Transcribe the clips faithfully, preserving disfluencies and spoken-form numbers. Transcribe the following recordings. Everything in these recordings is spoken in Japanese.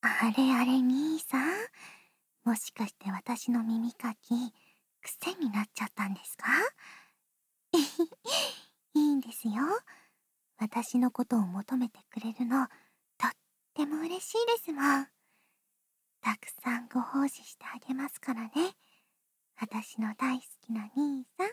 あれあれ兄さん、もしかして私の耳かき癖になっちゃったんですか？いいんですよ。私のことを求めてくれるのとっても嬉しいですもん。たくさんご奉仕してあげますからね、私の大好きな兄さん。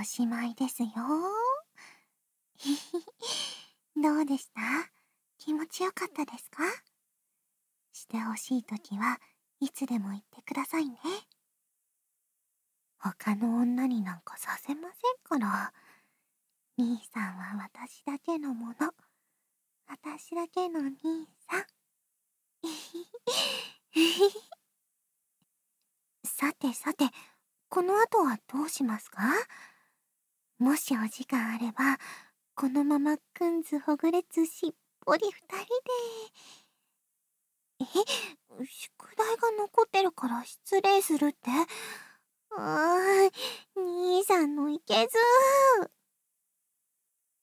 しまいですよ。どうでした？気持ちよかったですか？してほしいときはいつでも言ってくださいね。他の女になんかさせませんから。兄さんは私だけのもの。私だけの兄さん。さてさて、この後はどうしますか？もしお時間あれば、このままくんずほぐれつしっぽり二人で。え、宿題が残ってるから失礼するって？うーん、兄さんのいけずー。